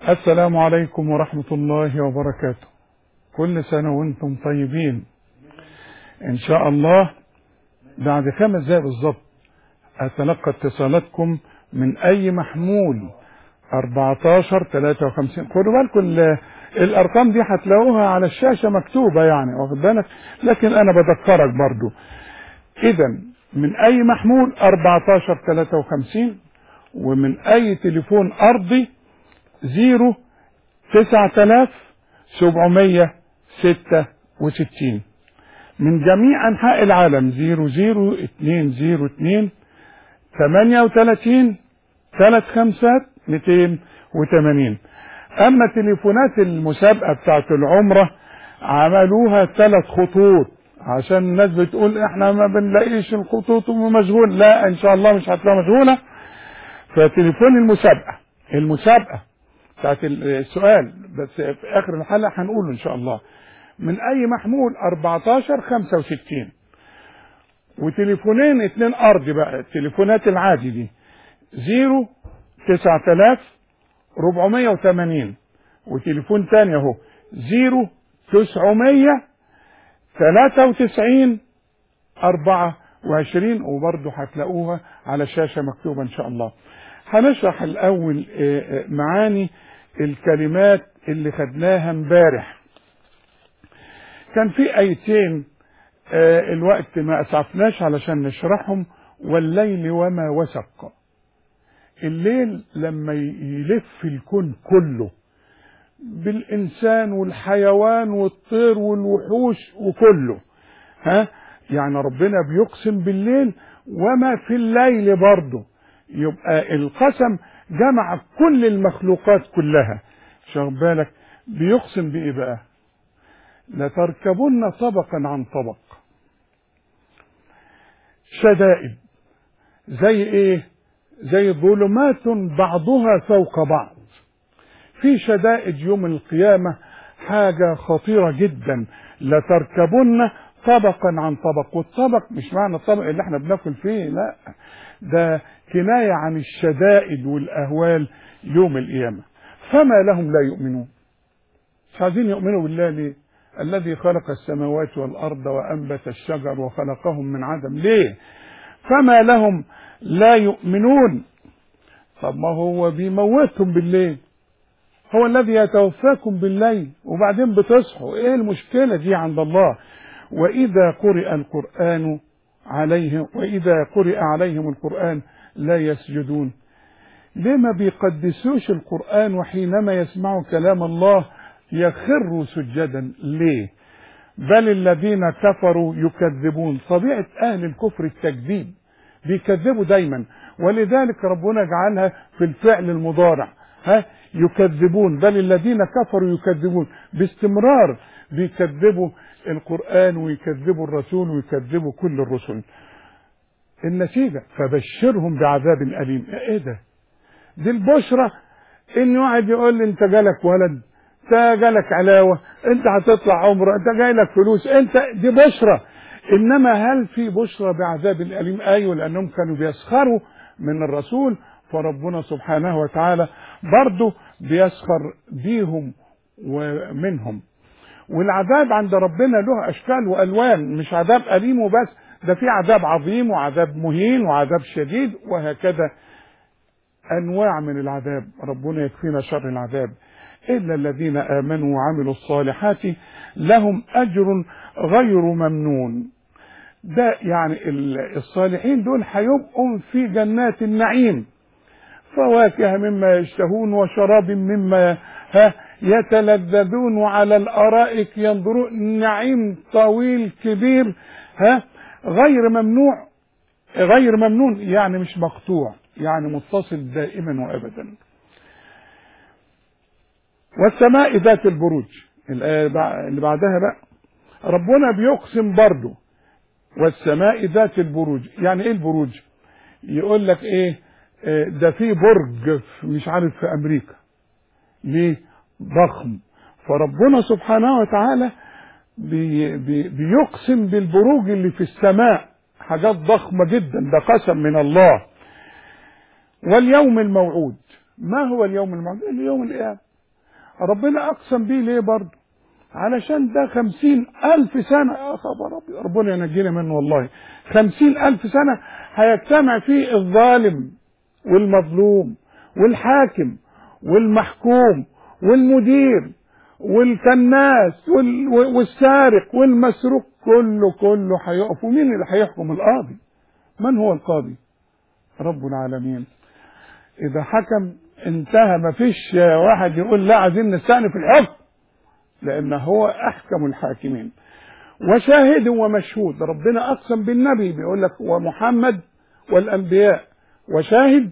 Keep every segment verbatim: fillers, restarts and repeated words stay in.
السلام عليكم ورحمة الله وبركاته. كل سنة وانتم طيبين ان شاء الله. بعد خمس دقايق بالظبط اتلقى اتصالاتكم من اي محمول أربعتاشر تلاتة وخمسين. خدوا بالكم الارقام دي هتلاقوها على الشاشة مكتوبة، يعني واخد بالك، لكن انا بذكرك برضو. اذا من اي محمول أربعتاشر تلاتة وخمسين، ومن اي تليفون ارضي زيرو تسعة آلاف سبعمية ستة وستين. من جميع انحاء العالم زيرو زيرو اتنين زيرو اتنين تمانية وتلاتين تلات خمسات ميتين وتمانين. اما تليفونات المسابقة بتاعت العمرة عملوها ثلاث خطوط، عشان الناس بتقول احنا ما بنلاقيش الخطوط ومشغول. لا، ان شاء الله مش هتلاقيها مشغولة. فتليفون المسابقة المسابقة بتاعت السؤال بس في اخر الحلقة هنقوله ان شاء الله، من اي محمول أربعتاشر خمسة وستين. وتليفونين اتنين ارضي بقى، التليفونات العادي دي زيرو تسعة آلاف ربعمية وتمانين، وتليفون تاني اهو زيرو تسعمية تلاتة وتسعين أربعة وعشرين، وبرضه هتلاقوها على الشاشة مكتوبة ان شاء الله. هنشرح الاول معاني الكلمات اللي خدناها امبارح. كان في ايتين الوقت ما اسعفناش علشان نشرحهم. والليل وما وسق، الليل لما يلف الكون كله بالانسان والحيوان والطير والوحوش وكله، ها يعني ربنا بيقسم بالليل وما في الليل برضه، يبقى القسم جمع كل المخلوقات كلها. شوف بالك بيقسم بايه بقى؟ لتركبن طبقا عن طبق. شدائد زي ايه؟ زي ظلمات بعضها فوق بعض. في شدائد يوم القيامة حاجة خطيرة جدا. لتركبن طبقا عن طبق، والطبق مش معنى الطبق اللي احنا بناكل فيه، لا، ده كناية عن الشدائد والأهوال يوم القيامة. فما لهم لا يؤمنون؟ مش عايزين يؤمنوا بالله ليه؟ الذي خلق السماوات والأرض وأنبت الشجر وخلقهم من عدم. ليه؟ فما لهم لا يؤمنون. طب ما هو بيموتهم بالليل، هو الذي يتوفاكم بالليل وبعدين بتصحوا. ايه المشكلة دي عند الله؟ وإذا قرئ القرآن عليهم وإذا قرئ عليهم القرآن لا يسجدون. ليه ما بيقدسوش القرآن وحينما يسمعوا كلام الله يخروا سجدا؟ ليه؟ بل الذين كفروا يكذبون. طبيعة أهل الكفر التكذيب، بيكذبوا دايما، ولذلك ربنا جعلها في الفعل المضارع، ها يكذبون. بل الذين كفروا يكذبون، باستمرار بيكذبوا القرآن ويكذبوا الرسول ويكذبوا كل الرسل. النتيجة فبشرهم بعذاب أليم. ايه ده؟ دي البشرة ان واحد يقول لي انت جالك ولد، انت جالك علاوة، انت هتطلع عمره، انت جاي لك فلوس، انت دي بشرة. انما هل في بشرة بعذاب الأليم؟ ايوه، لانهم كانوا بيسخروا من الرسول، فربنا سبحانه وتعالى برضه بيسخر بيهم ومنهم. والعذاب عند ربنا له اشكال والوان، مش عذاب أليم وبس، ده في عذاب عظيم وعذاب مهين وعذاب شديد، وهكذا انواع من العذاب. ربنا يكفينا شر العذاب. إلا الذين آمنوا وعملوا الصالحات لهم أجر غير ممنون. ده يعني الصالحين دول هيبقوا في جنات النعيم، فواكه مما يشتهون وشراب مما ها يتلذذون، وعلى الأرائك ينظرون. نعيم طويل كبير، ها غير ممنوع غير ممنون، يعني مش مقطوع، يعني متصل دائما وأبدا. والسماء ذات البروج، الآية اللي بعدها بقى ربنا بيقسم برضه والسماء ذات البروج. يعني ايه البروج؟ يقول لك ايه؟ ده في برج مش عارف في امريكا ليه ضخم، فربنا سبحانه وتعالى بي بي بيقسم بالبروج اللي في السماء، حاجات ضخمة جدا، ده قسم من الله. واليوم الموعود، ما هو اليوم الموعود؟ اليوم القيامة. ربنا أقسم بيه ليه برضه؟ علشان ده خمسين ألف سنة، يا خبر أبيض، ربنا ينجينا منه والله. خمسين ألف سنة هيجتمع فيه الظالم والمظلوم والحاكم والمحكوم والمدير والكناس والسارق والمسروق، كله كله هيقف. ومين اللي هيحكم؟ القاضي. من هو القاضي؟ رب العالمين. إذا حكم انتهى، ما فيش واحد يقول لا عايزين نستأنف الحكم، لأن هو أحكم الحاكمين. وشاهد ومشهود، ربنا أقسم بالنبي بيقول لك ومحمد والأنبياء، وشاهد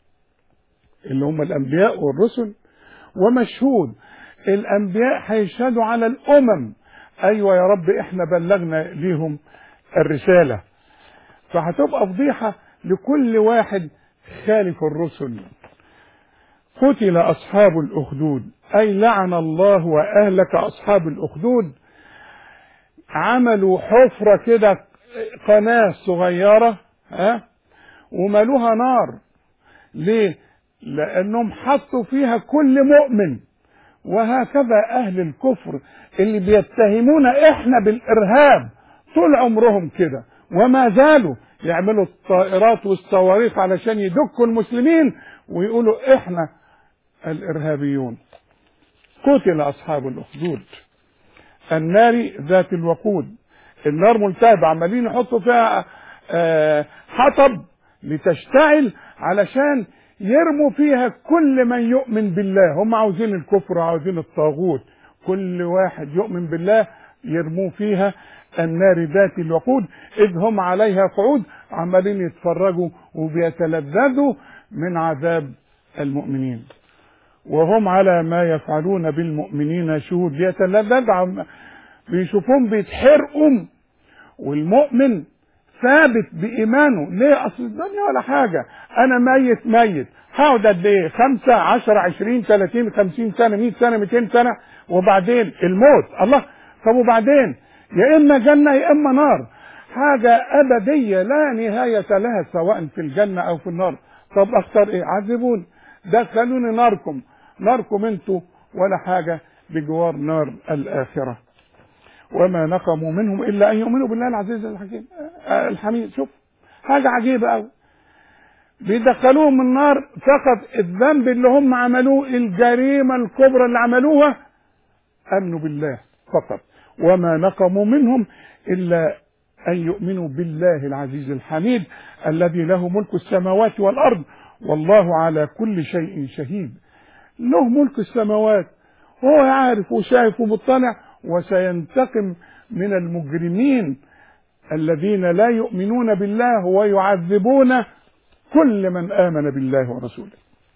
اللي هم الأنبياء والرسل، ومشهود الأنبياء هيشهدوا على الأمم، أيوة يا رب إحنا بلغنا ليهم الرسالة. فهتبقى فضيحة لكل واحد خالف الرسل. قتل أصحاب الأخدود، أي لعن الله وأهلك أصحاب الأخدود. عملوا حفرة كده، قناة صغيرة، ها، وملوها نار. ليه؟ لأنهم حطوا فيها كل مؤمن. وهكذا أهل الكفر اللي بيتهمون إحنا بالإرهاب طول عمرهم كده، وما زالوا يعملوا الطائرات والصواريخ علشان يدكوا المسلمين ويقولوا إحنا الإرهابيون. قتل أصحاب الأخدود النار ذات الوقود. النار ملتهبة، عمالين يحطوا فيها حطب لتشتعل علشان يرموا فيها كل من يؤمن بالله. هم عاوزين الكفر وعاوزين الطاغوت، كل واحد يؤمن بالله يرموا فيها النار ذات الوقود، إذ هم عليها قعود، عمالين يتفرجوا وبيتلذذوا من عذاب المؤمنين، وهم على ما يفعلون بالمؤمنين شهود. بيتلذذ، بيشوفون بيتحرقوا، والمؤمن ثابت بإيمانه. ليه؟ أصل الدنيا ولا حاجة، أنا ميت ميت، هقعد قد إيه؟ خمسة عشرة عشرين ثلاثين خمسين سنة مئة سنة مئتين سنة، وبعدين الموت. الله، طب وبعدين؟ يا إما جنة يا إما نار، حاجة أبدية لا نهاية لها، سواء في الجنة أو في النار. طب أختار إيه؟ عذبون، دخلوني ناركم، ناركم أنتوا ولا حاجة بجوار نار الآخرة. وما نقموا منهم إلا أن يؤمنوا بالله العزيز الحكيم الحميد. شوف حاجة عجيبة أوي، بيدخلوهم النار فقط الذنب اللي هم عملوه، الجريمة الكبرى اللي عملوها، أمنوا بالله فقط. وما نقموا منهم إلا أن يؤمنوا بالله العزيز الحميد الذي له ملك السماوات والأرض والله على كل شيء شهيد. له ملك السماوات، هو عارف وشايف ومطلع، وسينتقم من المجرمين الذين لا يؤمنون بالله ويعذبون كل من آمن بالله ورسوله.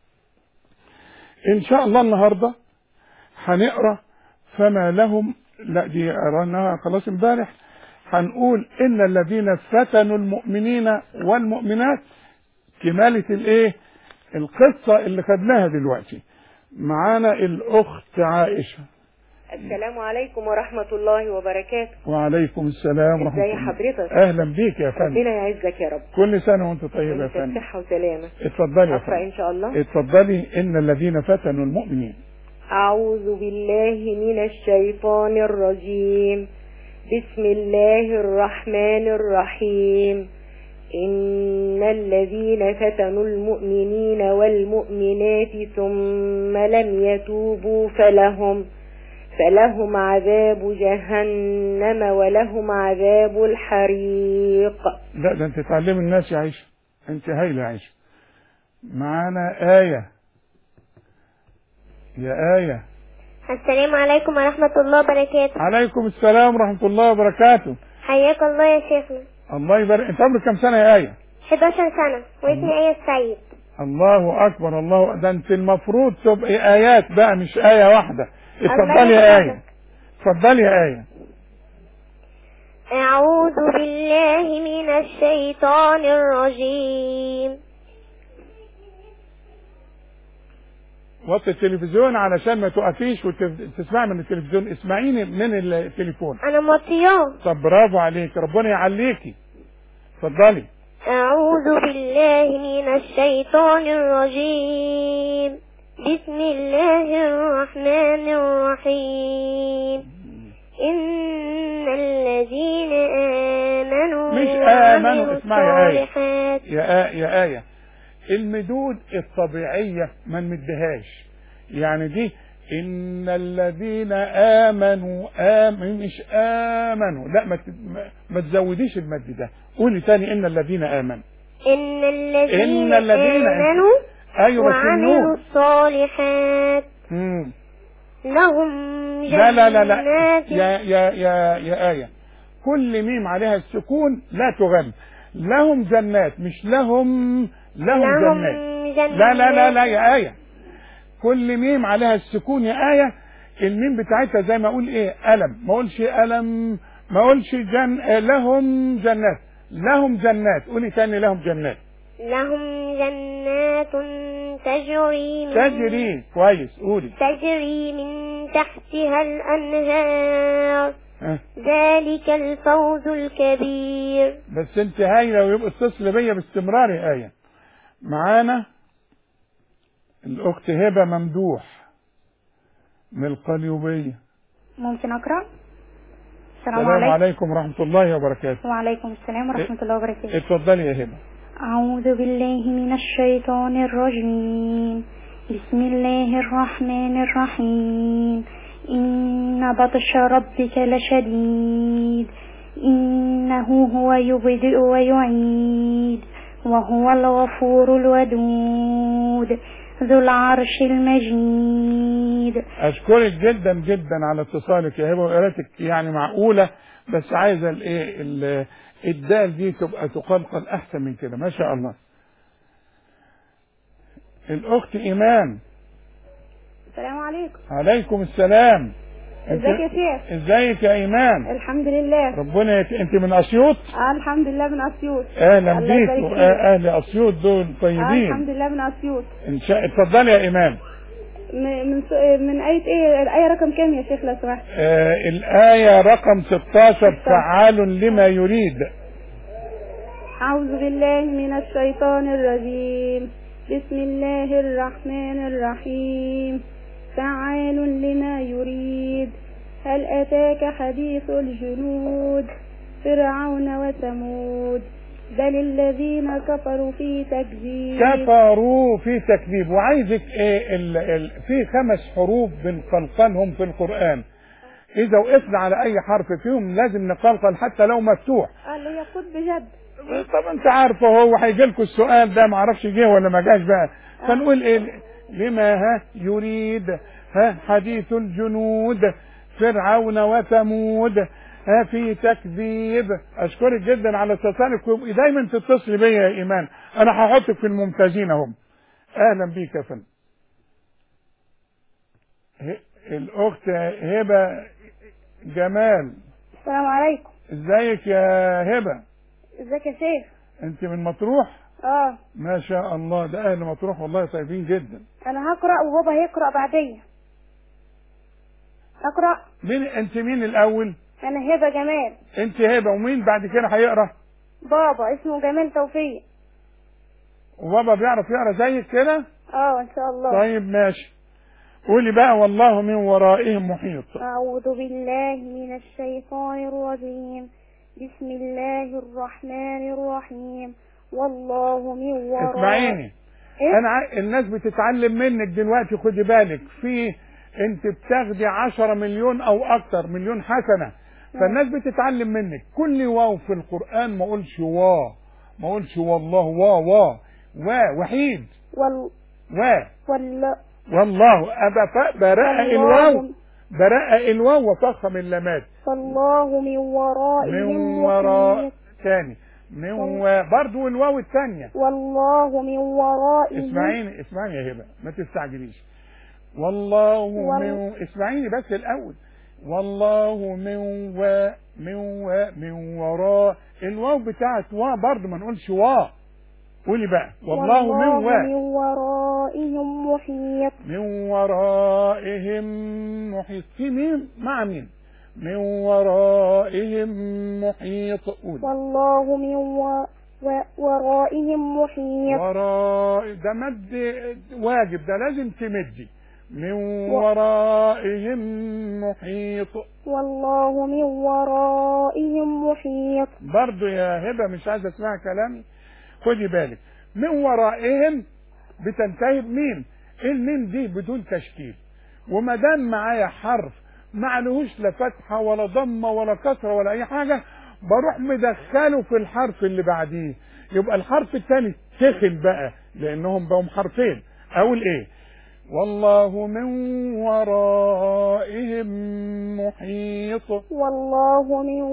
إن شاء الله النهاردة هنقرأ فما لهم، لا دي قرأناها خلاص امبارح. هنقول إن الذين فتنوا المؤمنين والمؤمنات، كمالة الإيه؟ القصة اللي خدناها دلوقتي. معانا الأخت عائشة. السلام عليكم ورحمة الله وبركاته. وعليكم السلام ورحمة الله. ازي حضرتك؟ أهلا بيك يا فندم. ربنا يعزك يا رب. كل سنة وأنت طيب يا فندم. صحة وسلامة. اتفضلي يا أقرأ فندم. إن شاء الله. اتفضلي. إن الذين فتنوا المؤمنين. أعوذ بالله من الشيطان الرجيم. بسم الله الرحمن الرحيم. إن الذين فتنوا المؤمنين والمؤمنات ثم لم يتوبوا فلهم فلهم عذاب جهنم ولهم عذاب الحريق. لا ده انت تعلم الناس يا عيشة، انت هايلة يا عيشة. معانا آية. يا آية. السلام عليكم ورحمة الله وبركاته. عليكم السلام ورحمة الله وبركاته. حياك الله يا شيخنا. الله يبارك. انت عمرك كم سنة يا آية؟ احد عشر سنة واسمي آية السيد. الله أكبر. الله، ده انت المفروض تبقي آيات بقى مش آية واحدة. اتفضلي يا آية. اتفضلي يا آية. أعوذ بالله من الشيطان الرجيم. وطي التلفزيون علشان ما تقفيش وتسمعي من التلفزيون، اسمعيني من التليفون. أنا موطياه. طب برافو عليك، ربنا يعليكي. اتفضلي. أعوذ بالله من الشيطان الرجيم. بسم الله الرحمن الرحيم إن الذين آمنوا مش آمنوا، اسمعي آية يا آية يا آية المدود الطبيعية ما نمدهاش، يعني دي إن الذين آمنوا آمن مش آمنوا، لا ما, ما تزوديش المد ده، قولي تاني إن الذين آمنوا إن الذين, إن الذين آمنوا أيوة وعملوا الصالحات مم. لهم لا لا لا لا جنات. يا يا يا يا آية كل ميم عليها السكون لا تغن، لهم جنات مش لهم لهم, لهم جنات. جنات لا لا لا لا يا آية كل ميم عليها السكون يا آية، الميم بتاعتها زي ما اقول ايه ألم، ما اقولش ألم، ما اقولش جن لهم جنات، لهم جنات، قولي تاني لهم جنات. لهم جنات تجري من تجري كويس قولي تجري من تحتها الأنهار أه. ذلك الفوز الكبير. بس انت هايله ويبقى اتصل بيا باستمرار يا آية. معانا الأخت هبة ممدوح من القليوبية. ممكن أقرأ؟ السلام, السلام عليكم ورحمة الله وبركاته. وعليكم السلام ورحمة الله وبركاته. اتفضلي يا هبة. أعوذ بالله من الشيطان الرجيم. بسم الله الرحمن الرحيم. إن بطش ربك لشديد إنه هو يبدئ ويعيد وهو الغفور الودود ذو العرش المجيد. أشكرك جدا جدا على اتصالك يا هبة، وقراءتك يعني معقولة، بس عايزة الايه الدال دي تبقى تقلقل أحسن من كده، ما شاء الله. الأخت إيمان. السلام عليكم. عليكم السلام. ازيك يا شيخ؟ ازيك يا إيمان؟ الحمد لله. ربنا يت... انت من أسيوط؟ اه الحمد لله من أسيوط. اهلا بيك. اهل أسيوط دول طيبين. اه الحمد لله من أسيوط. ان شاء اتفضلي يا إيمان. من من, من آية ايه؟ الآية رقم كام يا شيخ لو سمحت؟ آه الآية رقم ستاشر فعال لما يريد. أعوذ بالله من الشيطان الرجيم. بسم الله الرحمن الرحيم. فعال لما يريد. هل أتاك حديث الجنود فرعون وثمود بل الذين كفروا في تكذيب. كفروا في تكذيب. وعايزك ايه ال ال في خمس حروف بنقلقلهم في القرآن، إذا وقفنا على أي حرف فيهم لازم نقلقل حتى لو مفتوح. قال لي يقود بجد. طب أنت عارفه هو هيجي لكم السؤال ده، معرفش جه ولا ما جاش بقى. فنقول إيه لما ها يريد ها حديث الجنود فرعون وثمود ها في تكذيب. اشكرك جدا على اتصالك، ودايما تتصلي بيا يا ايمان، انا هحطك في الممتازين اهم. اهلا بيك يا فندم. الاخت هبه جمال. السلام عليكم. ازيك يا هبه؟ ازيك يا شيخ؟ انت من مطروح؟ اه ما شاء الله، ده اهل مطروح والله طيبين جدا. انا هقرا وبابا هيقرا بعدين. اقرا. مين انت؟ مين الاول؟ انا هبه جمال. انت هبه، ومين بعد كده هيقرا؟ بابا اسمه جمال توفيق. وبابا بيعرف يقرا زيك كده؟ اه ان شاء الله. طيب ماشي، قولي بقى والله من ورائهم محيط. أعوذ بالله من الشيطان الرجيم. بسم الله الرحمن الرحيم. والله من ورائهم. اسمعيني إيه؟ انا ع... الناس بتتعلم منك دلوقتي، خدي بالك، في انت بتاخدي عشرة مليون او اكتر مليون حسنة، فالناس بتتعلم منك. كل واو في القرآن ما اقولش وا، ما اقولش والله وا وا وا وحيد وال وا وال والله ابا برقق الواو، برقق الواو وفخم اللامات. فالله من ورائهم من وراء محيط. تاني من و... برضو الواو الثانية. والله من ورائهم. اسمعيني اسمعيني يا هبة ما تستعجليش. والله وال... من اسمعيني بس الأول. والله من و من و من وراء الواو بتاعت وا برضو ما نقولش وا. قولي بقى والله, والله من و من ورائهم محيط. من ورائهم محيط. في مين مع مين؟ من ورائهم محيط. قول والله من و... ورائهم محيط. وراء ده مد واجب، ده لازم تمدي. من ورائهم محيط. والله من ورائهم محيط. برضو يا هبة مش عايزة اسمع كلامي، خدي بالك. من ورائهم بتنتهي بميم، الميم دي بدون تشكيل، وما دام معايا حرف معلهوش لا فتحة ولا ضمة ولا كسرة ولا أي حاجة، بروح مدخله في الحرف اللي بعديه، يبقى الحرف الثاني تخن بقى لأنهم بقوا حرفين. أقول إيه؟ والله من ورائهم محيط. والله من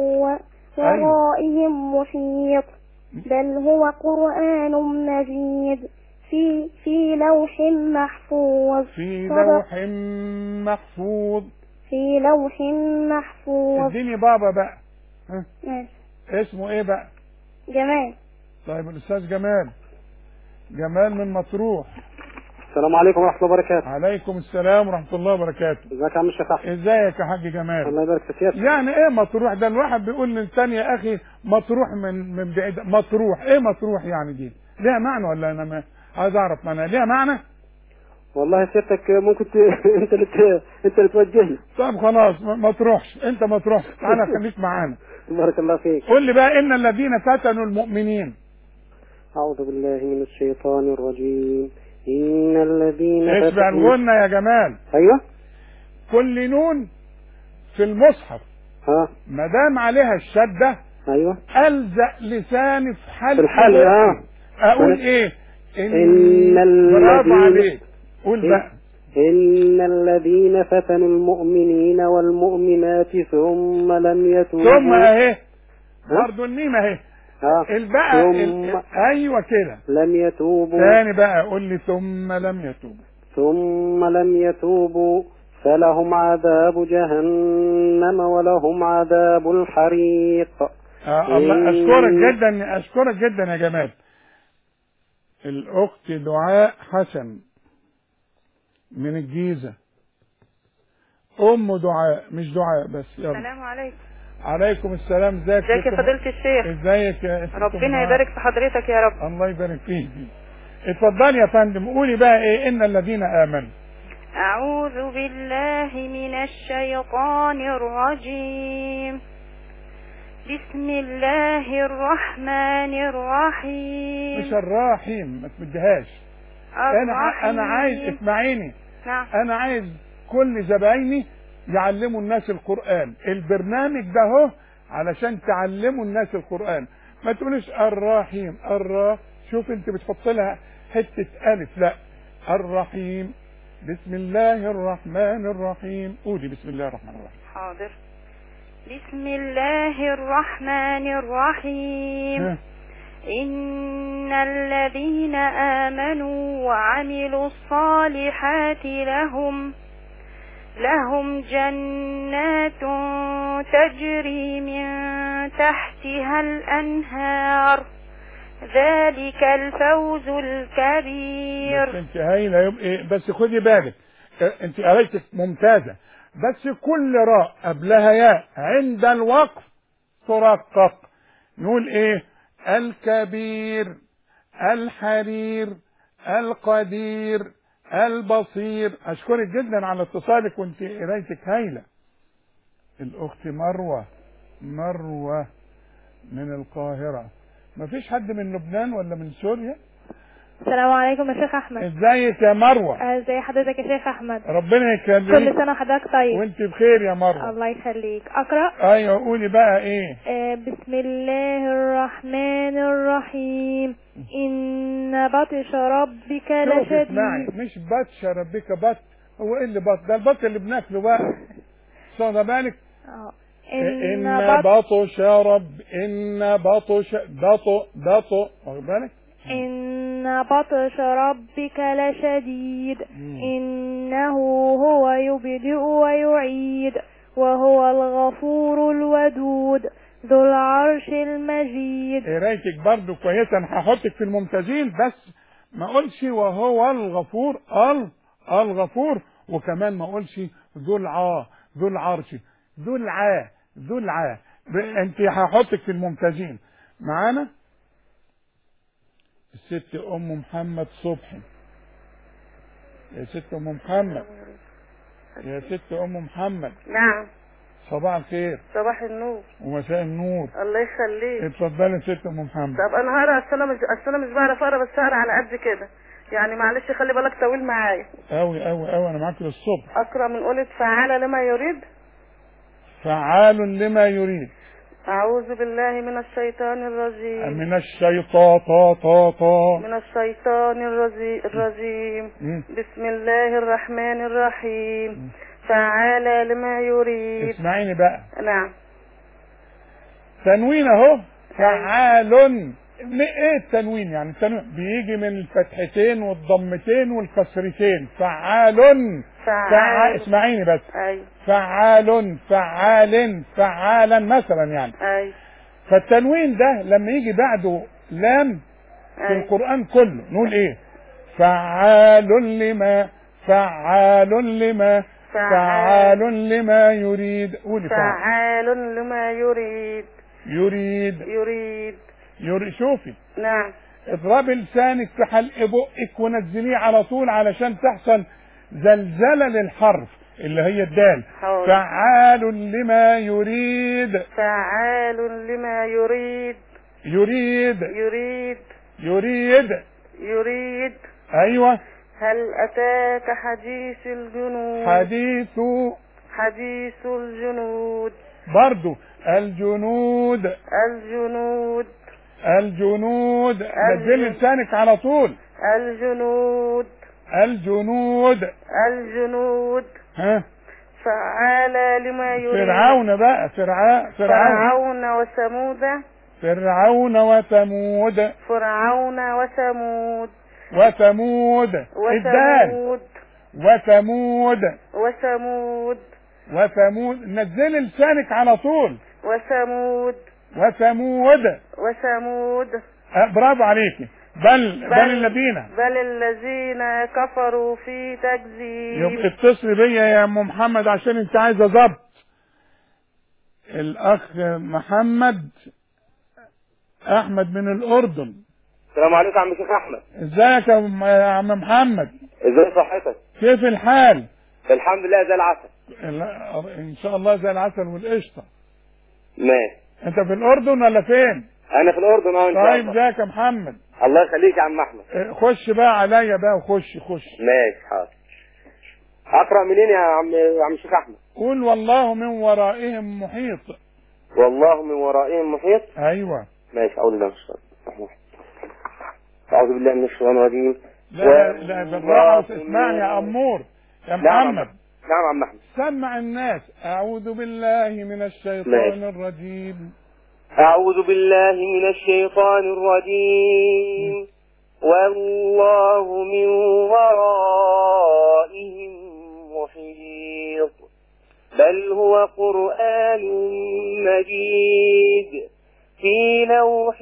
ورائهم محيط. بل هو قرآن مجيد في في لوح محفوظ. في لوح محفوظ. في لوح محفوظ. اديني بابا بقى. ها؟ ماشي. اسمه ايه بقى؟ جمال. طيب الاستاذ جمال. جمال من مطروح. السلام عليكم ورحمة الله وبركاته. عليكم السلام ورحمة الله وبركاته. ازيك يا عم الشيخ احمد؟ ازيك يا حاج جمال؟ الله يبارك فيك. يعني ايه مطروح؟ ده الواحد بيقول للتاني يا اخي مطروح من من بعيد. مطروح ايه مطروح يعني؟ دي ليها معنى ولا انا ما عايز اعرف معنى؟ ليها معنى؟ والله سيادتك ممكن ت... انت اللي ت... انت اللي توجهني. طب خلاص ما تروحش، انت ما تروحش، تعالى خليك معانا. بارك الله فيك. قول لي بقى ان الذين فتنوا المؤمنين. اعوذ بالله من الشيطان الرجيم. ان الذين اشبع الغنة يا جمال. ايوه. كل نون في المصحف ها ما دام عليها الشده ايوه الزق لساني في حل في الحل. اه اقول ايه؟ ان, إن برافو عليك. قول إن بقى. ان الذين فتنوا المؤمنين والمؤمنات ثم لم يتوبوا. ثم اهي برضه الميم اهي. اه البقى ثم ال... ايوه كده. لم يتوبوا. ثاني بقى قول لي ثم لم يتوبوا. ثم لم يتوبوا فلهم عذاب جهنم ولهم عذاب الحريق. آه الله اشكرك جدا، اشكرك جدا يا جمال. الاخت دعاء حسن من الجيزه. ام دعاء مش دعاء بس. يلا. السلام عليكم. عليكم السلام. ازيك ازيك يا فضيلة الشيخ؟ ازيك يا ربنا يبارك في حضرتك يا رب. الله يبارك فيك. اتفضلي يا فندم. قولي بقى ايه ان الذين امنوا. أعوذ بالله من الشيطان الرجيم. بسم الله الرحمن الرحيم. مش الرحيم، ما تمدهاش. انا انا عايز اسمعيني. نعم. انا عايز كل زبايني يعلموا الناس القرآن. البرنامج ده اهو علشان تعلموا الناس القرآن. ما تقوليش الرحيم. الرا شوف انت بتحط لها حتة ألف. لا، الرحيم. بسم الله الرحمن الرحيم. قولي بسم الله الرحمن الرحيم. حاضر. بسم الله الرحمن الرحيم. ها. إن الذين آمنوا وعملوا الصالحات لهم لهم جنات تجري من تحتها الأنهار ذلك الفوز الكبير. بس انت هايله. يبقى بس خدي بالك، انت قريتك ممتازه، بس كل راء قبلها ياء عند الوقف ترقق. نقول ايه؟ الكبير، الحرير، القدير، البصير. اشكرك جدا على اتصالك وانت قرايتك هايله. الاخت مروه مروه من القاهره. مفيش حد من لبنان ولا من سوريا؟ السلام عليكم يا شيخ احمد. ازيك يا مروه؟ ازي حضرتك يا شيخ احمد؟ ربنا يكرمك. كل سنه وحضرتك طيب. وانت بخير يا مروه. الله يخليك. اقرا؟ ايوه قولي بقى ايه. آه بسم الله الرحمن الرحيم. ان بطش ربك لشديد. اسمعي، مش بطش ربك بط. هو ايه اللي بط؟ ده البط اللي بناكله بقى. صدق بالك. اه ان, إن بطش رب ان بطش بطو بطو واخد بالك. إن بطش ربك لشديد. مم. إنه هو يبدئ ويعيد وهو الغفور الودود ذو العرش المجيد. قرايتك برضو كويسة. أنا هحطك في الممتازين، بس ما أقولش وهو الغفور ال الغفور، وكمان ما أقولش ذو العا ذو العرش ذو العا ذو العا. أنت هحطك في الممتازين معانا. الست ام محمد صبحي. يا ست ام محمد، يا ست ام محمد. نعم. صباح الخير. صباح النور ومساء النور. الله يخليك. اتفضلي يا ست ام محمد. طب انا هقرا، اصل انا مش اصل انا مش بعرف اقرا، بس هقرا على قد كده يعني، معلش خلي بالك طويل معايا. قوي قوي قوي، انا معاك للصبح. اقرا من قولة فعال لما يريد. فعال لما يريد. اعوذ بالله من الشيطان الرجيم. من الشيطان طا طا طا من الشيطان الرجي- الرجيم. مم. بسم الله الرحمن الرحيم. فعال لما يريد. اسمعيني بقى. نعم. تنوين اهو. فعال. م- ايه التنوين؟ يعني التنوين بيجي من الفتحتين والضمتين والكسرتين. فعال. فعال. فعال. اسمعيني بس. اي فعال فعال فعالا مثلا يعني. اي فالتنوين ده لما يجي بعده لام في اي القرآن كله نقول ايه؟ فعال لما فعال لما فعال لما يريد. قولي فعال. فعال لما يريد. يريد يريد. يريد. شوفي، نعم. اضربي لسانك في حلق بقك ونزليه على طول علشان تحصل زلزلة للحرف اللي هي الدال. حاضر. فعال لما يريد. فعال لما يريد. يريد يريد. يريد. يريد. ايوه. هل أتاك حديث الجنود. حديث. حديث الجنود. برضو الجنود. الجنود. الجنود. نزل الجنود. لسانك على طول. الجنود. الجنود. الجنود. ها. فعال لما يريد. فرعون بقى. فرعون فرعون وثمود. فرعون وثمود. فرعون وثمود. وثمود. الدال. وثمود. وثمود. وثمود. وثمود. نزل لسانك على طول. وثمود. وثمود. وثمود. أه برافو عليكي. بل بل, بل الذين بل الذين كفروا في تكذيب. يبقى اتصل بيا يا ام محمد عشان انت عايزه ضبط. الاخ محمد احمد من الاردن. السلام عليكم يا عم شيخ احمد. ازيك يا أم- يا عم محمد؟ ازاي صحتك؟ كيف الحال؟ الحمد لله زي العسل. ال- ان شاء الله زي العسل والقشطه. ماشي. انت في الاردن ولا فين؟ انا في الاردن اهو ان شاء طيب الله. ازيك يا محمد؟ الله يخليك يا عم احمد. اه، خش بقى عليا بقى وخش خش. ماشي حاضر. اقرا منين يا عم يا عم شيخ احمد؟ قول والله من ورائهم محيط. والله من ورائهم محيط. ايوه. ماشي. اعوذ بالله من الشيطان الرجيم. اعوذ بالله من الشيطان الرجيم. لا لا بالراحه وتسمعني يا امور يا نعم محمد. نعم يا عم احمد. سمع الناس. اعوذ بالله من الشيطان الرجيم. أعوذ بالله من الشيطان الرجيم. والله من ورائهم محيط. بل هو قرآن مجيد في لوح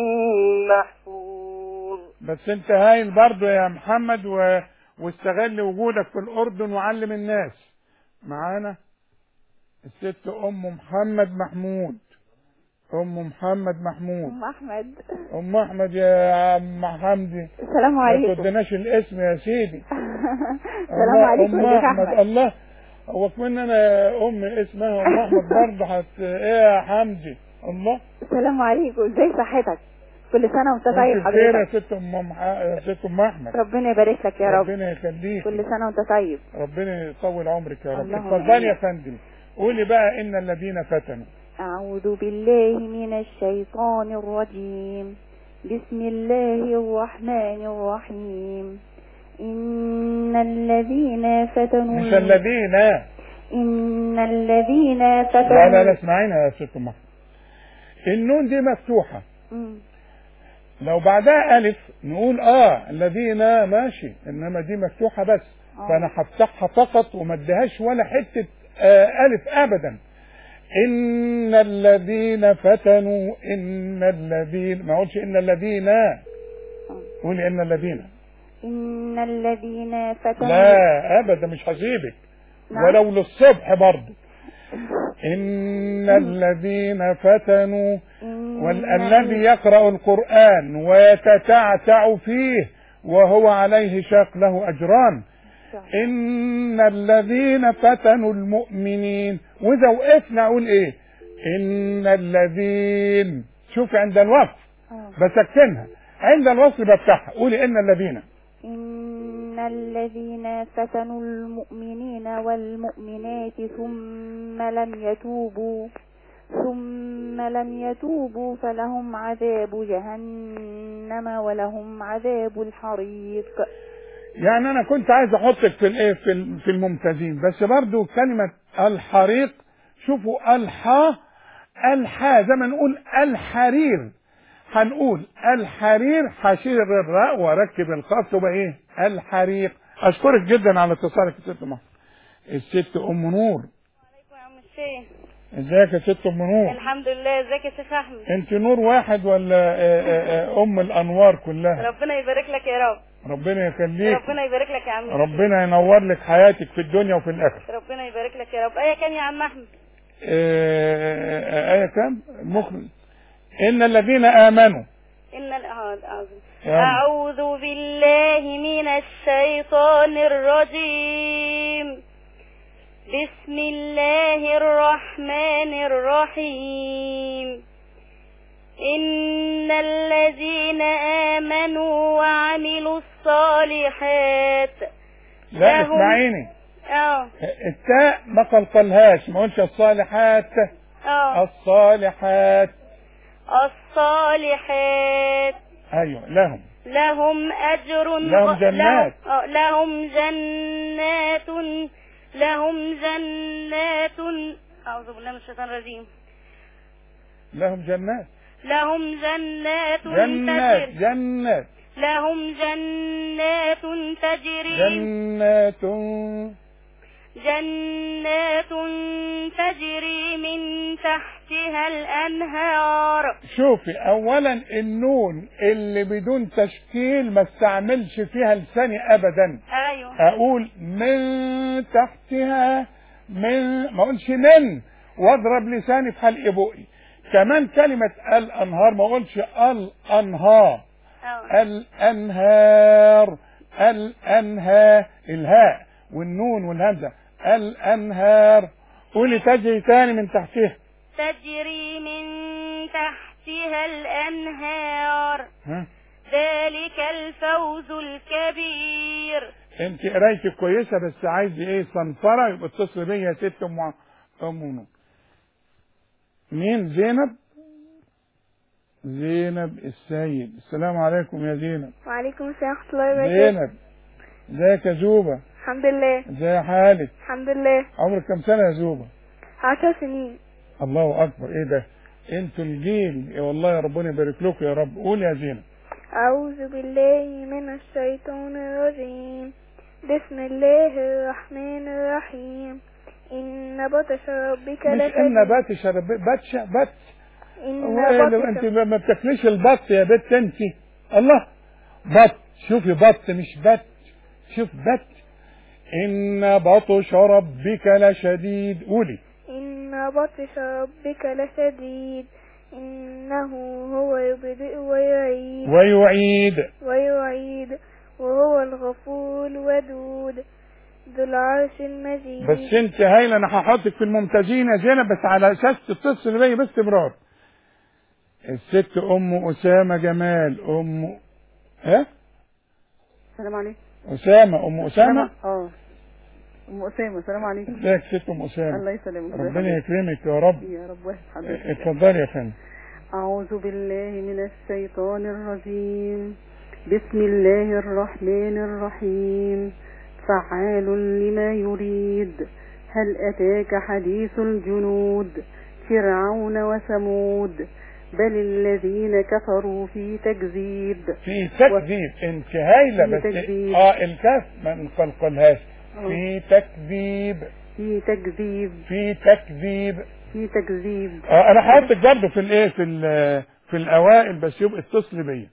محفوظ. بس انت هايل برضو يا محمد و... واستغل وجودك في الأردن وعلم الناس. معانا الست أم محمد محمود. أم محمد محمود. ام احمد. أم أحمد يا عم حمدي. السلام ما عليكم. تدناش الاسم يا سيدي. السلام الله، عليكم أم يا شيخ أحمد. احمد. الله، هو كمان أنا أم اسمها أم أحمد برضه حت إيه يا حمدي. الله. السلام عليكم، ازاي صحتك؟ كل سنه وانت طيب انت بخير يا حضرتك. ست ام مح... يا ست ام احمد. ربنا يبارك لك يا رب. ربنا يخليك. كل سنه وانت طيب. ربنا يطول عمرك يا رب. اللهم اتفضلي يا آمين. فندم. قولي بقى ان الذين فتنوا. أعوذ بالله من الشيطان الرجيم. بسم الله الرحمن الرحيم. إن الذين فتنوا مش الذين. إن الذين فتنوا لا لا لا اسمعينا يا ست ام احمد. النون دي مفتوحة. مم. لو بعدها ألف نقول اه الذين ماشي، إنما دي مفتوحة بس. آه. فأنا هفتحها فقط وما اديهاش ولا حتة آه ألف أبدا. إن الذين فتنوا. إن الذين، ما أقولش إن الذين. قولي إن الذين. إن الذين فتنوا. لا أبدا مش هسيبك. نعم. ولو للصبح برضه. إن الذين فتنوا والذي يقرأ القرآن ويتتعتع فيه وهو عليه شاق له أجران. إن الذين فتنوا المؤمنين، وإذا وقفنا أقول إيه؟ إن الذين، شوف عند الوقف بسكنها، عند الوصل بفتحها، قولي إن الذين إن الذين فتنوا المؤمنين والمؤمنات ثم لم يتوبوا ثم لم يتوبوا فلهم عذاب جهنم ولهم عذاب الحريق. يعني أنا كنت عايز أحطك في الإيه في في الممتازين، بس برضو كلمة الحريق، شوفوا الحا الحا زي ما نقول الحرير، هنقول الحرير حشير الراء وركب القاف تبقى ايه؟ الحريق. اشكرك جدا على اتصالك يا ست مصر. الست ام نور. وعليكم يا عم الشيخ. ازيك يا ست ام نور؟ الحمد لله. ازيك يا شيخ احمد؟ انت نور واحد ولا آآ آآ ام الانوار كلها؟ ربنا يبارك لك يا رب. ربنا يخليك. ربنا يبارك لك يا عم. ربنا ينور لك حياتك في الدنيا وفي الاخره. ربنا يبارك لك يا رب. ايه كان يا عم احمد؟ ايه كام؟ المخرج. إن الذين آمنوا إن أعوذ بالله من الشيطان الرجيم. بسم الله الرحمن الرحيم. إن الذين آمنوا وعملوا الصالحات. لا اسمعيني. اه التاء ما قلقلهاش، ما قلش الصالحات. اه الصالحات. الصالحات. ايوه لهم لهم اجر لهم جنات لهم, لهم جنات لهم جنات اعوذ بالله من الشيطان الرجيم. لهم جنات لهم جنات جنات تجري جنات لهم جنات تجري جنات جنات تجري من تحتها الأنهار. شوفي أولا النون اللي بدون تشكيل ما استعملش فيها لساني أبدا. أيوه. أقول من تحتها، من ما أقولش من واضرب لساني في حلق بقي. كمان كلمة الأنهار ما أقولش الأنهار. أوه. الأنهار الأنهار الهاء والنون والهمزة. الأنهار. قولي تجري تاني من تحتها. تجري من تحتها الأنهار. ها؟ ذلك الفوز الكبير. انت قرايتك كويسة بس عايز ايه صنفرة، يبقى اتصل بيا يا ست ام ام نور. مين؟ زينب. زينب السيد. السلام عليكم يا زينب. وعليكم السلام ورحمة الله وبركاته. زينب ازيك يا زوبة؟ الحمد لله. ازي حالك؟ الحمد لله. عمرك كم سنة يا زوبة؟ عشر سنين. الله أكبر. إيه ده؟ أنتوا الجيل. إيه والله يا ربنا يبارك لكم يا رب. قول يا زينب. أعوذ بالله من الشيطان الرجيم. بسم الله الرحمن الرحيم. إن بطش ربك مش لشديد. إن بطش ربك بطش بط. إن بطش. أنت ما بتاكليش البط يا بت أنت. الله. بط. شوفي بط مش بط. شوف بط. إن بطش ربك لشديد. قولي. إن بطش ربك لشديد. إنه هو يبدئ ويعيد ويعيد ويعيد وهو الغفور الودود ذو العرش المجيد. بس انت هايله، انا هحطك في الممتازين يا زينب بس على اساس تتصل بيا باستمرار. الست ام اسامه جمال. ام ها السلام عليكم. اسامه. ام اسامه. اه ام اسامه. السلام عليكم. ازيك ست ام اسامه؟ الله يسلمك. ربنا يكرمك يا رب. يا رب. واحد حضرتك. اتفضلي يا فندم. أعوذ بالله من الشيطان الرجيم. بسم الله الرحمن الرحيم. فعال لما يريد. هل أتاك حديث الجنود فرعون وثمود بل الذين كفروا في تكذيب. في تكذيب. و... انت هايله بس تكذيب. اه الكاف ما نقلقلهاش. في تكذيب. في تكذيب. في تكذيب. في تكذيب. اه انا هحطك برضه في الايه في في الاوائل بس يبقى اتصل بيا.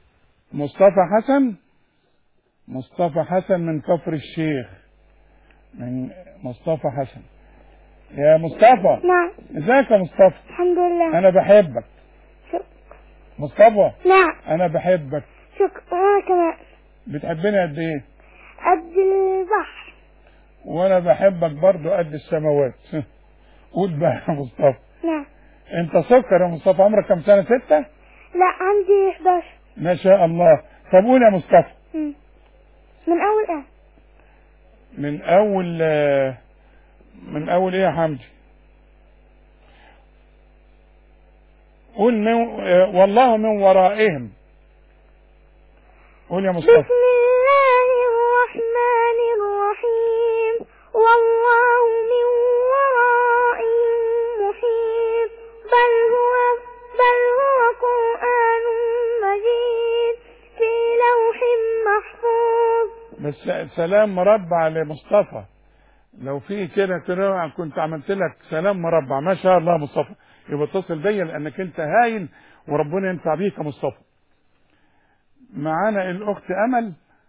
مصطفى حسن. مصطفى حسن من كفر الشيخ. من مصطفى حسن. يا مصطفى. نعم. ازيك يا مصطفى؟ الحمد لله. انا بحبك. شكرا. مصطفى. نعم. انا بحبك. شكرا. وانا كمان. بتحبني قد ايه؟ قد البحر. وانا بحبك برضو قد السماوات. قول بقى يا مصطفى. نعم. انت سكر يا مصطفى. عمرك كم سنة؟ ستة؟ لا عندي احداشر. ما شاء الله. طب قول يا مصطفى. مم. من اول ايه؟ من اول من اول ايه يا حمدي؟ قول من والله من ورائهم. قول يا مصطفى. بسم الله الرحمن الرحيم. والله من ورائهم محيط. بل هو بل هو قرآن مجيد في لوح محفوظ. بس سلام مربع لمصطفى. لو في كده كده كنت عملت لك سلام مربع. ما شاء الله مصطفى. يبقى اتصل بيا لانك انت هايل وربنا ينفع بيك يا مصطفى. معانا الاخت امل.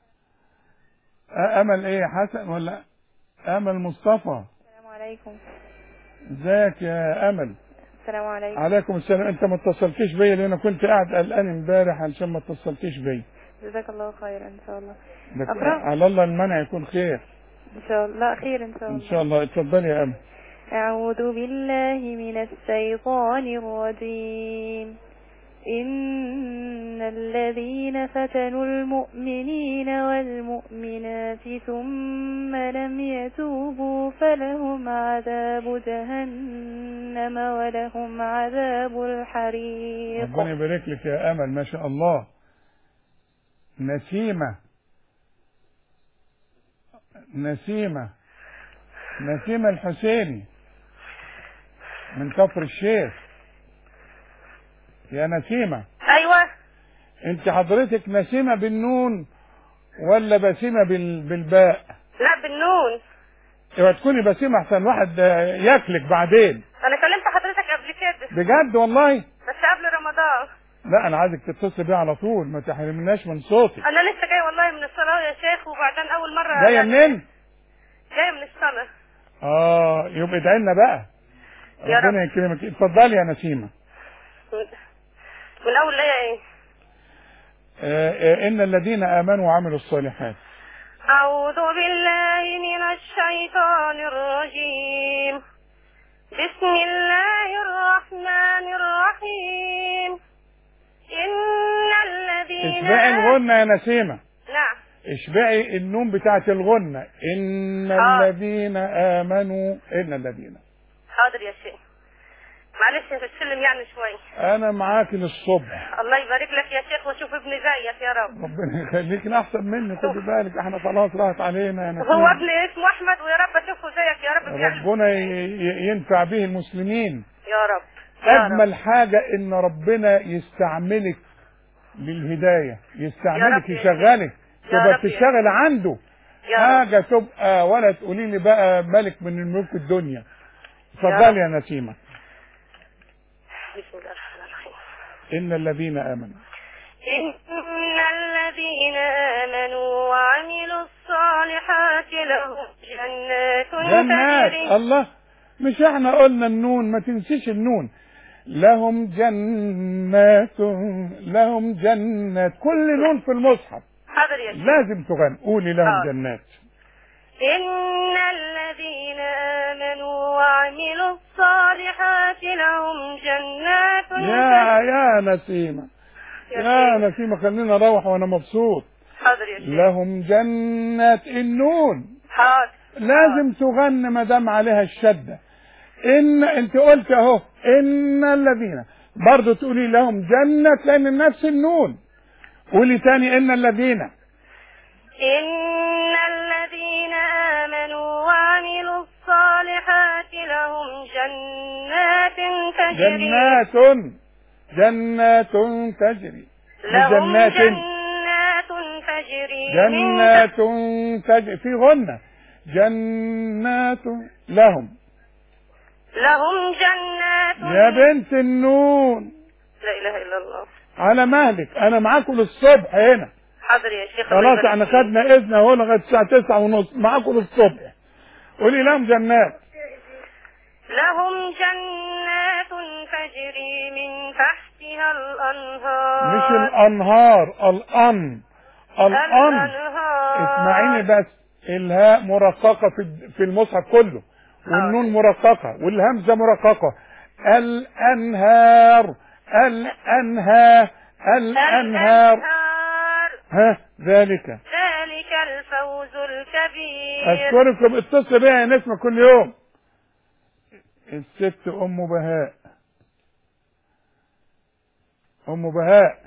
امل ايه يا حسن ولا امل مصطفى؟ السلام عليكم. ازيك يا امل؟ السلام عليكم. عليكم السلام. انت ما اتصلتيش بيا لان كنت قاعد قلقان امبارح علشان ما اتصلتيش بيا. جزاك الله خيرا ان شاء الله. أقرأ؟ على الله المنع يكون خير ان شاء الله. خير ان شاء الله. ان شاء الله. اتفضلي يا امل. أعوذ بالله من الشيطان الرجيم. إن الذين فتنوا المؤمنين والمؤمنات ثم لم يتوبوا فلهم عذاب جهنم ولهم عذاب الحريق. ربنا يبارك لك يا امل. ما شاء الله. نسيمة نسيمة نسيمة الحسيني من كفر الشيخ. يا نسيمة. ايوه. انت حضرتك نسيمة بالنون ولا بسيمة بال... بالباء؟ لا بالنون. اوعى تكوني بسيمة احسن واحد ياكلك بعدين. انا كلمت حضرتك قبل كده. بجد والله؟ بس قبل رمضان. لا انا عايزك تتصل بيا على طول ما تحرمناش من صوتي. انا لسه جاي والله من الصلاه يا شيخ وبعدين اول مره. جايه منين؟ جايه من الصلاه. اه يبقى ادعي لنا بقى. ربنا يكرمك. اتفضلي يا نسيمه. من اول ايه ايه؟ آه آه ان الذين امنوا وعملوا الصالحات. اعوذ بالله من الشيطان الرجيم. بسم الله الرحمن الرحيم. ان الذين اشبعي الغنة يا نسيمة. نعم. اشبعي النون بتاعت الغنة. ان آه. الذين امنوا. ان الذين. حاضر يا شيخ. معلش انت تسلم يعني شوي. انا معاك للصبح. الله يبارك لك يا شيخ واشوف ابني زيك يا رب. ربنا يخليك. احسن مني خدي بالك. احنا خلاص راحت علينا يا نسيمة. هو ابني اسمه احمد ويا رب اشوفه زيك يا رب. ربنا ينفع به المسلمين يا رب. اجمل حاجة ان ربنا يستعملك للهداية. يستعملك يشغلك تبقى بتشتغل عنده حاجة تبقى ولا تقولي لي بقى ملك من الملوك الدنيا. اتفضلي يا نسيمة. بسم الله الرحمن الرحيم. ان الذين امنوا. ان الذين امنوا وعملوا الصالحات لهم جنات جنات. تجري. الله. مش احنا قلنا النون؟ ما تنسيش النون. لهم جنات. لهم جنات. كل نون في المصحف حاضر يا شيخ. لازم تغني. قولي لهم حاضر. جنات. إن الذين آمنوا وعملوا الصالحات لهم جنات. يا يا نسيمة يا, يا نسيمة خلينا نروح وانا مبسوط. حاضر يا شيخ. لهم جنات. النون حاضر. لازم تغني ما دام عليها الشدة. ان انت قلت اهو ان الذين برضه تقولي لهم جنة لان نفس النون. قولي تاني ان الذين. إن الذين آمنوا وعملوا الصالحات لهم جنات تجري. جنات. جنات تجري. لهم جنات. جنات تجري. جنات تجري في غنة. جنات لهم. لهم جنات. يا بنت النون. لا إله إلا الله. على مهلك. أنا معاكم للصبح هنا. حاضر يا شيخ. خلاص احنا خدنا اذن اهو لغايه الساعه تسعة ونص. معاكم للصبح. قولي لهم جنات. لهم جنات تجري من تحتها الأنهار. مش الأنهار، الأن الأن الأنهار. اسمعيني بس، الهاء مرققة في في المصحف كله، والنون مرققة والهمزة مرققة. الأنهار الأنهار الأنهار. ها ذلك ذلك الفوز الكبير. أشكركم. اتصل بيها يا نسمة كل يوم. الست أم بهاء. أم بهاء.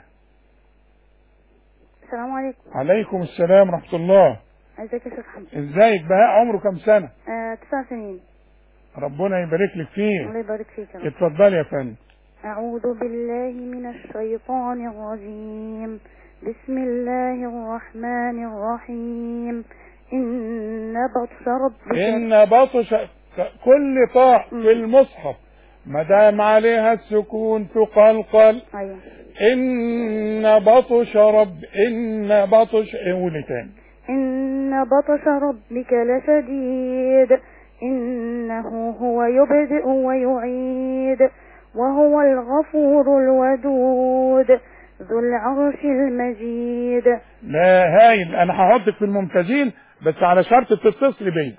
السلام عليكم. عليكم السلام ورحمة الله. ازيك يا شيخ حمد؟ ازيك؟ بهاء عمره كم سنة؟ آه، تسع سنين. ربنا يبارك لك فيه. الله يبارك فيك يا رب. اتفضلي يا فندم. أعوذ بالله من الشيطان الرجيم. بسم الله الرحمن الرحيم. إن بطش ربك إن بطش كل طاء في المصحف ما دام عليها السكون تقلقل. أيوة. إن بطش رب إن بطش قولي تاني. إن بطش ربك لشديد. إنه هو يبدئ ويعيد وهو الغفور الودود ذو العرش المجيد. لا هايل. أنا هحطك في الممتازين بس على شرط تتصلي بيا.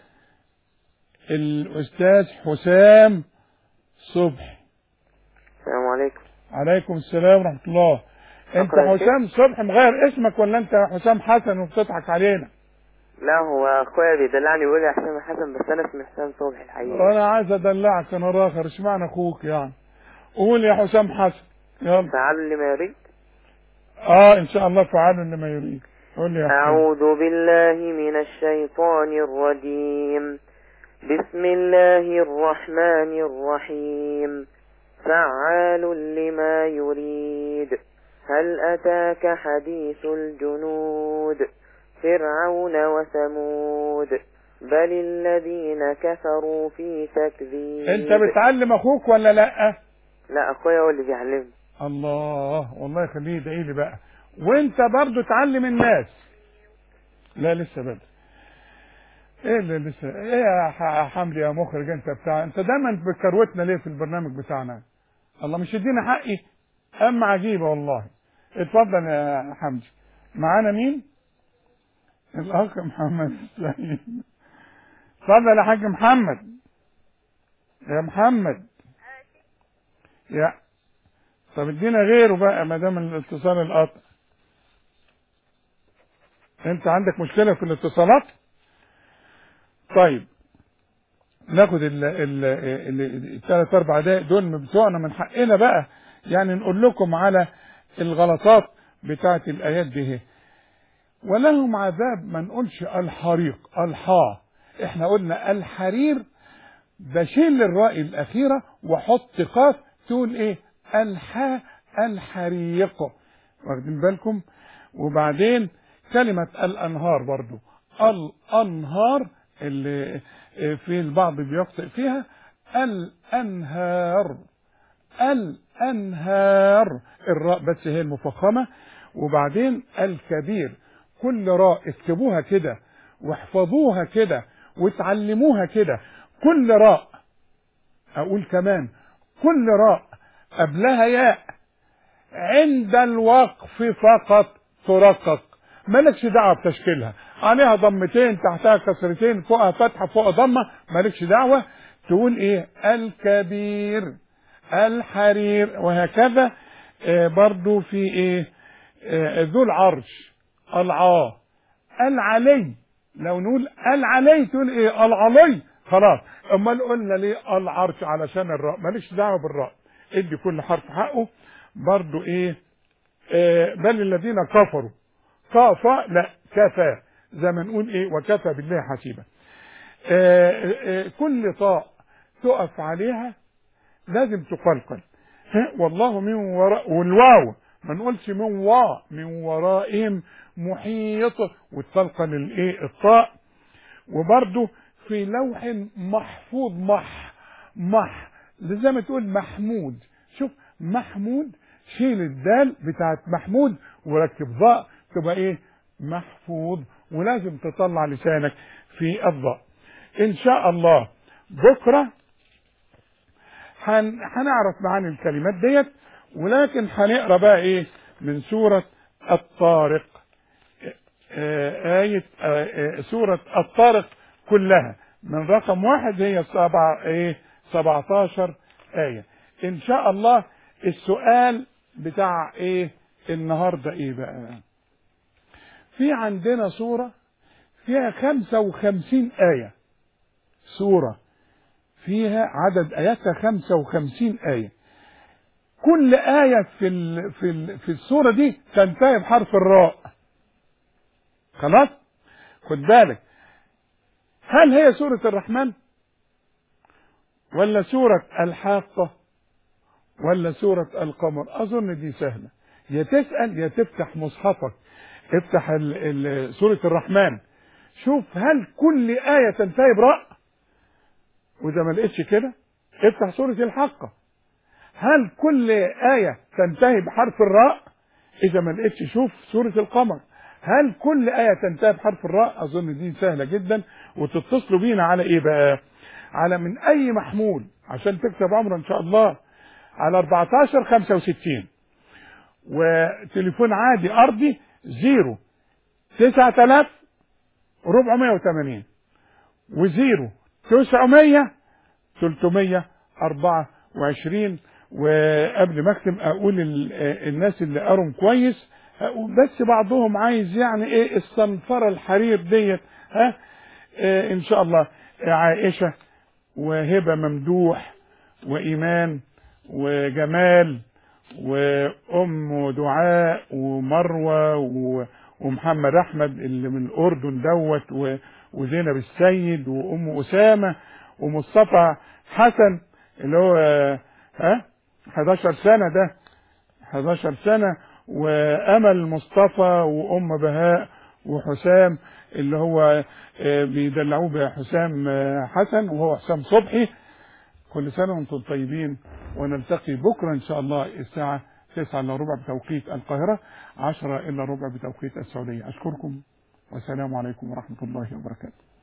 الأستاذ حسام صبحي. السلام عليكم. عليكم السلام ورحمة الله. أنت حسام صبحي مغير اسمك ولا أنت حسام حسن وبتضحك علينا؟ لا هو اخويا بيدلعني ويقول لي يا حسام حسن بس انا اسمي حسام صبحي الحقيقه. وانا عايز ادلعك انا راخر. اشمعنى اخوك يعني؟ قول يا حسام حسن. يلا. فعل لما يريد. اه ان شاء الله فعل لما يريد. قول لي يا حسام. اعوذ بالله من الشيطان الرجيم. بسم الله الرحمن الرحيم. فعال لما يريد. هل اتاك حديث الجنود فرعون وثمود بل الذين كفروا في تكذيب. انت بتعلم اخوك ولا لا؟ لا اخويا هو اللي بيعلمني. الله والله يخليه يدعي لي بقى. وانت برضو تعلم الناس. لا لسه بدري. ايه اللي لسه ايه يا حمدي يا مخرج انت بتاع انت دايما بتكروتنا ليه في البرنامج بتاعنا؟ الله مش يدينا حقي. اما عجيبه والله. اتفضل يا حمدي. معانا مين؟ الاخ محمد السيد. اتفضل يا حاج محمد. يا محمد يا طب ادينا غيره بقى ما دام الاتصال القطع. انت عندك مشكله في الاتصالات؟ طيب ناخد ال ال الثلاث اربع دقايق دول بتوعنا من حقنا بقى يعني نقول لكم على الغلطات بتاعت الايات دي. ولهم عذاب ما نقولش الحريق الحاء. احنا قلنا الحرير بشيل الراء الاخيره واحط قاف تقول ايه؟ الحاء الحريق. واخدين بالكم؟ وبعدين كلمه الانهار برضو الانهار اللي في البعض بيخطئ فيها الانهار الانهار الراء بس هي المفخمه. وبعدين الكبير كل راء اكتبوها كده واحفظوها كده وتعلموها كده. كل راء اقول كمان كل راء قبلها ياء عند الوقف فقط ترقق. مالكش دعوه بتشكيلها. عليها ضمتين تحتها كسرتين فوقها فتحه فوق ضمه مالكش دعوه. تقول ايه؟ الكبير الحرير وهكذا. آه برضو في ايه؟ آه ذو العرش العا العلي. لو نقول العلي تقول ايه؟ العلي. خلاص. امال قلنا ليه العرش؟ علشان الراء. ماليش دعوه بالراء. ادي كل حرف حقه. برضو ايه؟ آه بل الذين كفروا كافا لا كفى زي ما نقول ايه؟ وكفى بالله حسيبا. آه آه كل طاء تقف عليها لازم تقلقل. والله من وراء والواو ما نقولش من وا من ورائهم محيط وتقلقل الايه؟ الطاء. وبرده في لوح محفوظ مح مح زي ما تقول محمود. شوف محمود شيل الدال بتاعت محمود وركب ضاء تبقى ايه؟ محفوظ. ولازم تطلع لسانك في الضاء. ان شاء الله بكرة هن... هنعرف معاني الكلمات ديت، ولكن هنقرا بقى ايه من سورة الطارق، آية آه سورة الطارق كلها من رقم واحد، هي سبعة ايه سبعتاشر آية ان شاء الله. السؤال بتاع ايه النهاردة ايه بقى؟ في عندنا سورة فيها خمسة وخمسين آية، سورة فيها عدد آياتها خمسة وخمسين آية، كل آية في ال في ال في السورة دي تنتهي بحرف الراء. خلاص؟ خد بالك، هل هي سورة الرحمن ولا سورة الحاقة ولا سورة القمر؟ أظن دي سهلة، يا تسأل يا تفتح مصحفك، افتح ال ال سورة الرحمن، شوف هل كل آية تنتهي براء، وإذا ما لقيتش كده افتح سورة الحاقة، هل كل آية تنتهي بحرف الراء؟ إذا ما لقيتش شوف سورة القمر، هل كل آية تنتهي بحرف الراء؟ أظن دي سهلة جدا. وتتصلوا بينا على إيه بقى؟ على من أي محمول عشان تكسب عمره إن شاء الله، على أربعتاشر خمسة وستين، وتليفون عادي أرضي زيرو تسعة آلاف أربعمية وثمانين وزيرو تسعمية تلتمية أربعة وعشرين. وقبل ما اختم اقول الناس اللي قروا كويس، بس بعضهم عايز يعني ايه الصنفره الحرير ديت، ها إيه ان شاء الله عائشه وهبه ممدوح وايمان وجمال وام دعاء ومروه ومحمد احمد اللي من الاردن دوت وزينب السيد وام اسامه ومصطفى حسن اللي هو ها حداشر سنة، ده حداشر سنة، وامل مصطفى وام بهاء وحسام اللي هو بيدلعوه بحسام حسن وهو حسام صبحي. كل سنة وانتم طيبين، ونلتقي بكرة ان شاء الله الساعة تسعة الا ربع بتوقيت القاهرة، عشرة الا ربع بتوقيت السعودية. اشكركم والسلام عليكم ورحمة الله وبركاته.